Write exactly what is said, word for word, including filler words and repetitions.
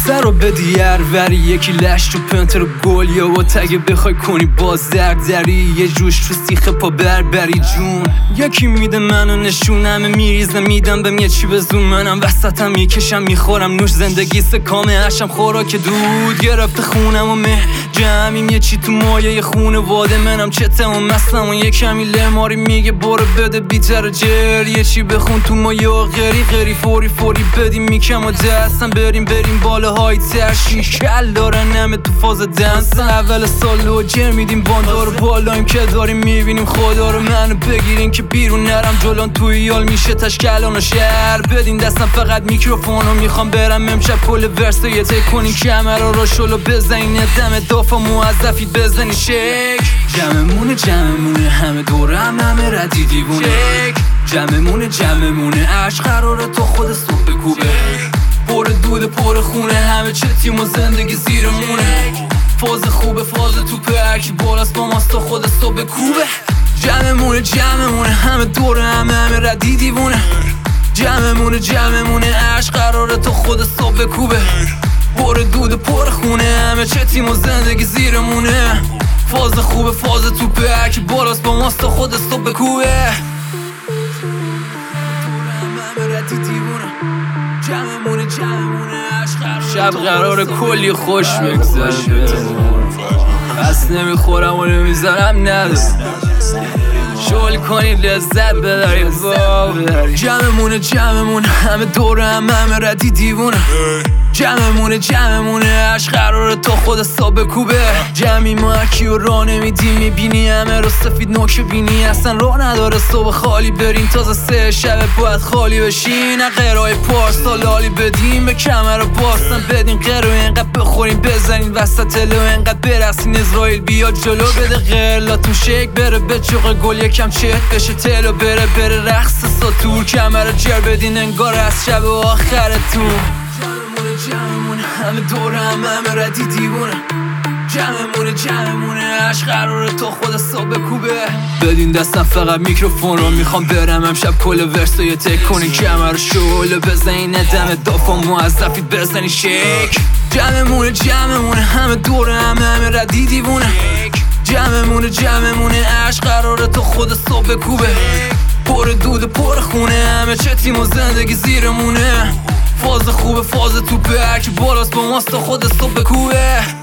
سر رو بدی وری یکی لش تو پنتر و گل یا با تگه بخوای کنی باز دردری یه جوش تو سیخ پا بربری جون یکی میده منو نشونم میریزم میدم بهم یه چی بزون منم وسطم میکشم میخورم نوش زندگی سکامه هشم خوراک دود گرفته خونم و مه جمعیم یه چی تو مایه خونه واده منم چته و مستم و یه کمی لماری میگه برو بده بیتر جر یه چی بخون تو مایه و غری غری فوری فوری بدیم میکم و دستم بریم بریم بالاهای ترشی کل دارن همه تو فاز دنس اول سال و جر میدیم باندار بالایم که داریم میبینیم خدا رو منو بگیرین که بیرون نرم جلان توی یال میشه تشکلان و شهر بدین دستم فقط میکروفونو میخوام برم امشب کل ورس یه تی کنین کمرا رو شلو بزنین دم دافا موظفی بزنی شک جمعمونه جمعمونه همه دورم همه ردی دیوونه جمعمونه جمعمونه عشق قراره تا خود صبح بکوبه پر دود پر خونه همه چتیم و زندگی زیرمونه فاز خوبه فاز توپه هرکی بالاست با ماست تا خود صبح کوبه جمعمونه جمعمونه همه دوره همه همه ردی دیوونه جمعمونه جمعمونه عشق قراره تا خود صبح کوبه پر دود پر خونه همه چتیم و زندگی زیرمونه فاز خوبه فاز توپه هرکی بالاست با ماست تا خود صبح کوبه همه ردی دیوونه جمعمونه جمعمونه عشق شب قرار کلی خوش بگذره بس نمیخورم و نمیذارم ندارم شل کنی لذت ببریم جمعمونه جمعمونه همه دوره هم همه ردی دیوونه جمعمونه جمعمونه عشق قراره تا خود صبح کوبه جمعی ما هرکی و راه نمیدی میبینی همه رو سفید نوک بینی اصلا راه نداره صبح خالی برین تازه سه شب باید خالی بشین قرای پارسال لالی بدیم به کمر باستن بدین قرو اینقدر بخورین بزنین وسط لو اینقدر برقصین اسرائیل بیاد جلو بده غیرلاتون شک بره به چوق گل یکم چهت بشه تلو بره بره رقص ساتور کمر جر بدین انگار از شب آخرتون جمعمونه همه دوره هم همه ردی دیوونه جمعمونه جمعمونه عشق قراره تا خود صبح کوبه بدین دستم فقط میکروفون رو میخوام برم امشب کل ورس یه تک کنین کمر رو شعله بزنین دم دافا موظفی بزنی شک جمعمونه جمعمونه همه دوره هم همه ردی دیوونه جمعمونه جمعمونه عشق قراره تا خود صبح کوبه پر دود پر خونه همه چتیم و زندگی زیرمونه فاز خوبه فاز توپه هرکی بالاست با ماست تا خود صبح کوبه